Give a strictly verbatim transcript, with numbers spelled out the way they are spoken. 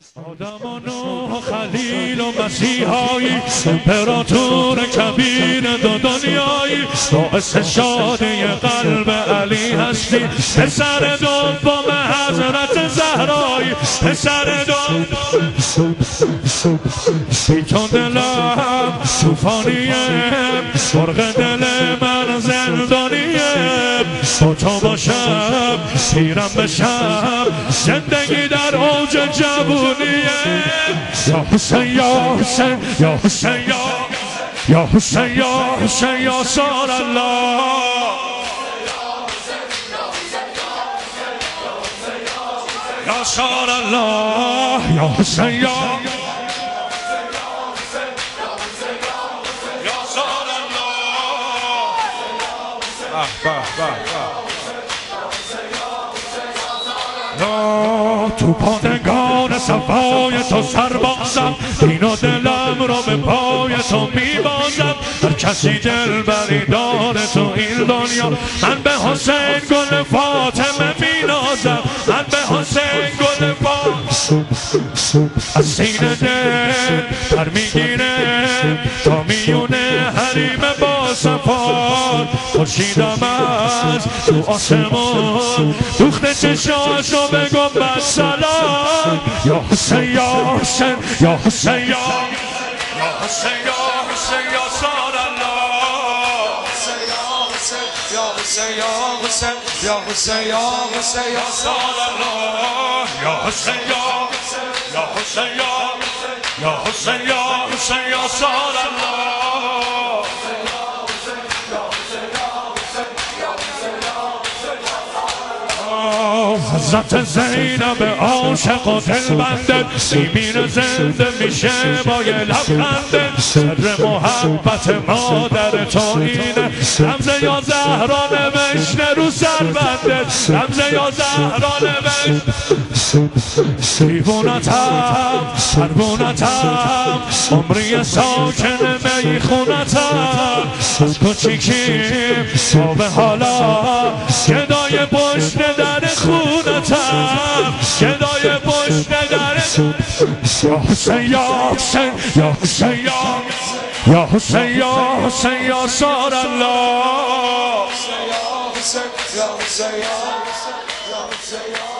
آدم و نوح خلیل و مسیحایی امپراتور کبیر دو دنیایی باعث شادی قلب علی هستی پسر دوم حضرت زهرایی پسر دوم بی تو دلم توفانیه مرغ دل من زندانیه با تو باشم پیرم بشم زندگی در اوج جوونیه یا حسین یا حسین یا حسین یا حسین یا حسین یا سال الله یا سال الله یا حسین یا سال الله به به به تو پادگان صفای تو سربازم دین و دلم رو به پای تو میبازم هر کسی دل بری داره تو این دنیا من به حسین گل فاطمه مینازم من به حسین گل فاطمه از سینه دل پر میگیره تا میونه حریم با صفات خورشیدم از تو آسمون دوخته چشاشو به گنبد سلام یا حسین یا حسین یا حسین یا یا حسین یا حسین یا سال الله یا حسین یا حسین یا حسین یا حسین یا حسین یا سال الله یا حسین یا یا حسین یا یا حسین یا حسین یا سال الله حضرت زینب عاشق و دلبنده میمیره زنده میشه با یه لبخنده سر محبت مادر تو اینه رمز یا زهرا نوشته رو سربنده رمز یا زهرا نوشته دیوونتم پروونتم عمری ساکن میخونتم از کوچیکیم تا به حالا گدای پشت در خونتم گدای پشت در یا حسین یا حسین یا حسین یا حسین یا حسین یا سال الله یا حسین یا حسین یا حسین یا حسین